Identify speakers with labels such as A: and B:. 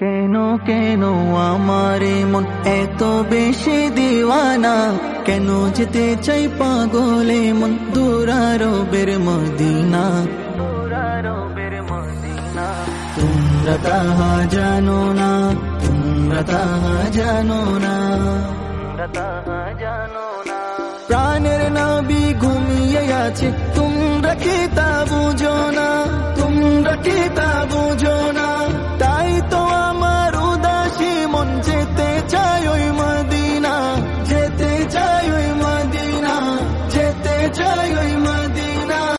A: কেন কেন আমারে মন এত বেশি দিওয়ানা, কেন যেতে চাই পাগলে মন দূরারবের মদিনা। তোমরা তাহা জানো না, তোমরা তাহা জানো না, প্রাণের নবী ঘুমিয়ে আছে, তোমরা কি তা বুঝো না।